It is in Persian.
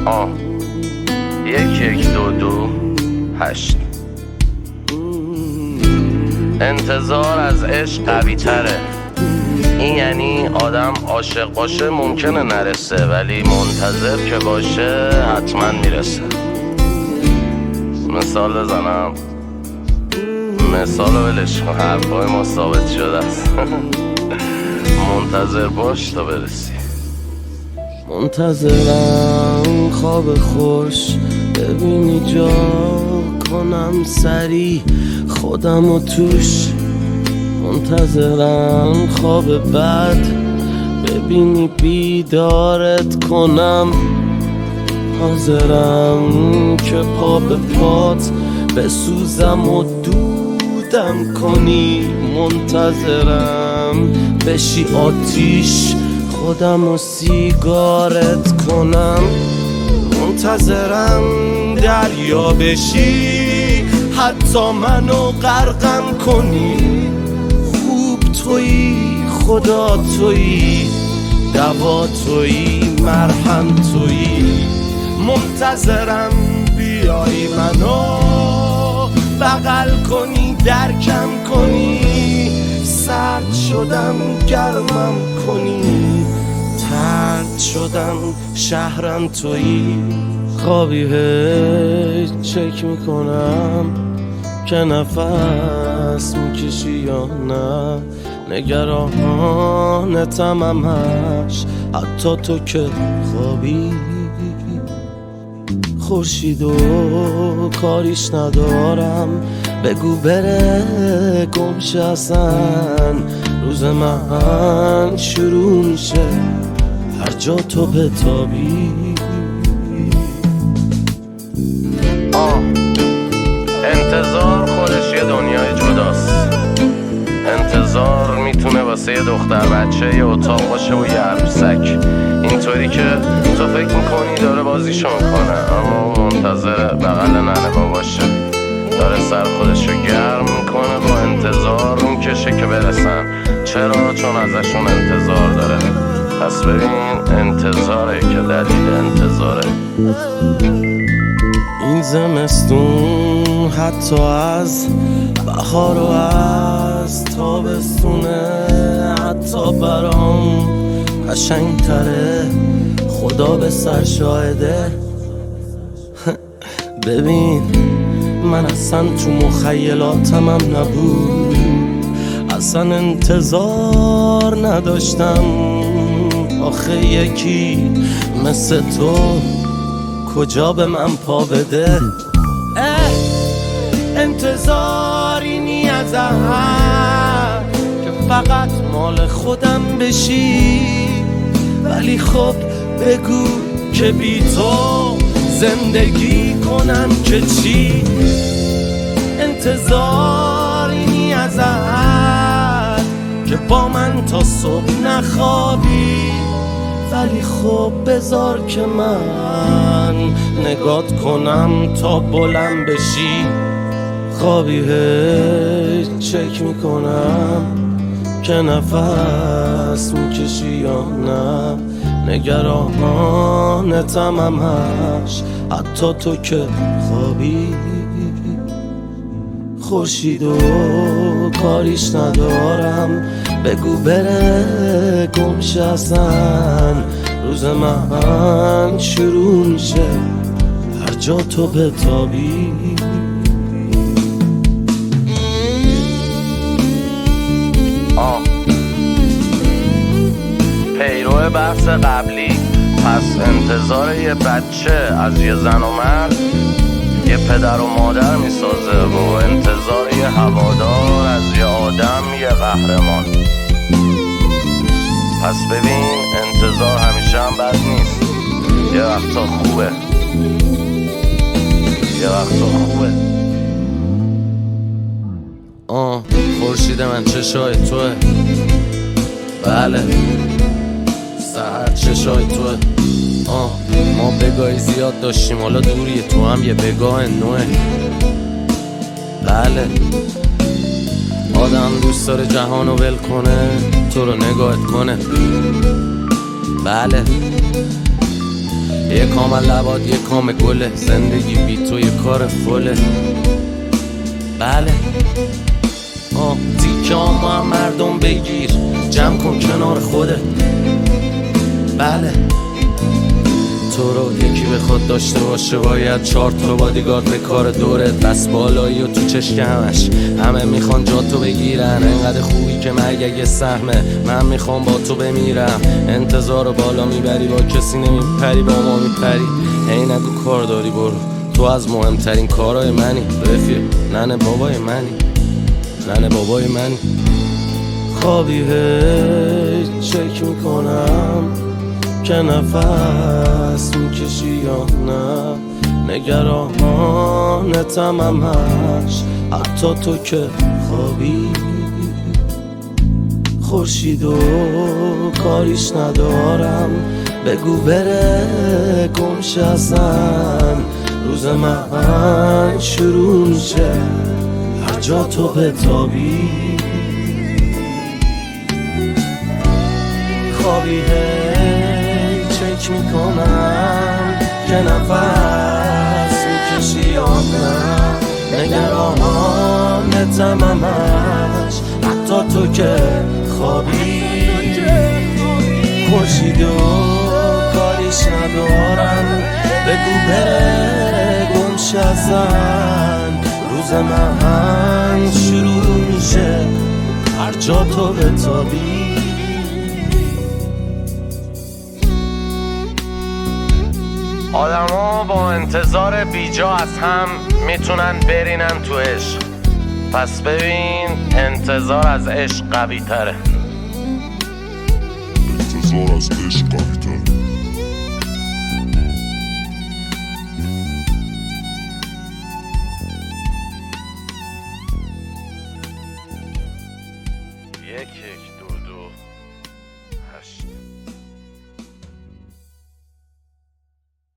1122 انتظار از عشق قوی تره. این یعنی آدم عاشق باشه ممکنه نرسه، ولی منتظر که باشه حتما میرسه. مثال بزنم، مثال ولش کن، حرفای ما ثابت شده است. منتظر باش تا برسی. منتظرم خواب خوش ببینی جا کنم سری خودم و توش. منتظرم خواب بد ببینی بیدارت کنم. حاضرم که پا به پات بسوزم و دودم کنی. منتظرم بشی آتیش خودم و سیگارت کنم. منتظرم دریا بشی حتی منو غرقم کنی. خوب تویی، خدا تویی، دوا تویی، مرهم تویی. منتظرم بیایی منو بغل کنی، درکم کنی. سرد شدم گرمم کنی، ترد شدم شهرم تویی. خوابی هیچ چک میکنم که نفس میکشی یا نه. نگرانتم همش حتی تو که خوابی. خورشید و کاریش ندارم، بگو بره گمشه اصلا. روز من شروع میشه هر جا تو بتابی. انتظار خودش یه دنیای جداست. انتظار میتونه واسه یه دختر بچه یه اتاق باشه و یه عروسک. اینطوری که تو فکر میکنی داره بازیشو میکنه، اما منتظر بغل ننه باشه. داره سر خودشو گرم میکنه، با انتظار میکشه که برسن. چرا؟ چون ازشون انتظار داره. پس ببین انتظاره که دلیل انتظاره. این زمستون حتی از بهار و از تابستونه حتی برام قشنگ تره. خدا به سر شاهده. ببین من اصلا تو مخیلاتم هم نبود، اصلا انتظار نداشتم. آخه یکی مثل تو کجا به من پا بده. انتظاری نی از هم که فقط مال خودم بشی. ولی خب بگو که بی تو زندگی کنم که چی. انتظاری نی از هم که با من تا صبح نخوابی. ولی خب بذار که من نگات کنم تا بلند بشی. خوابی هیچ چک میکنم که نفس میکشی یا نه. نگرانتم همش حتی تو که خوابی. خورشید و کاریش ندارم، بگو بره گمشه اصلا. روز من شروع میشه هر جا تو بتابی. پیرو بحث قبلی، پس انتظار یه بچه از یه زن و مرد یه پدر و مادر میسازه و انتظار یه هوادار از یه آدم یه قهرمان. پس ببین انتظار همیشه هم بد نیست، یه وقتا خوبه، یه وقتا خوبه. خورشید من چشای توه، بله سحر چشای توه. ما بگاهی زیاد داشتیم، حالا دوریه، تو هم یه بگاه نوه. بله آدم دوست داره جهانو ول کنه، تو رو نگاهت کنه. بله یه کام لباد یه کام گله، زندگی بی تو یه کار فله. بله تیکه ما هم مردم بگیر، جمع کن کنار خوده. بله تو رو یکی بخواد داشته باشه باید 4 تا بادیگارد به کار دورت. دست بالایی و تو چشمش همه میخوان جا تو بگیرن. انقدر خوبی که مرگ اگه سهمه، من میخوام با تو بمیرم. انتظار بالا میبری با کسی نمیپری، با ما میپری. هی نگو کار داری برو، تو از مهمترین کارهای منی. رفیق ننه بابای منی، ننه بابای منی. خوابی هی چک میکنم که نفس میکشی یا نه. نگرانتم همش حتی تو که خوابی. خورشید و کاریش ندارم، بگو بره گمشه اصلا. روز من شروع میشه هر جا تو بتابی. خوابی چک میکنم که نفس میکشی یا نه. نگرانتم همش حتی تو که خوابی. خورشید و کاریش ندارم، بگو بره گمشه ازن. روز من شروع میشه هر جا تو بتابی. آدما با انتظار بیجا از هم میتونن برینن تو عشق. پس ببین انتظار از عشق قوی تره. انتظار از عشق قوی تره.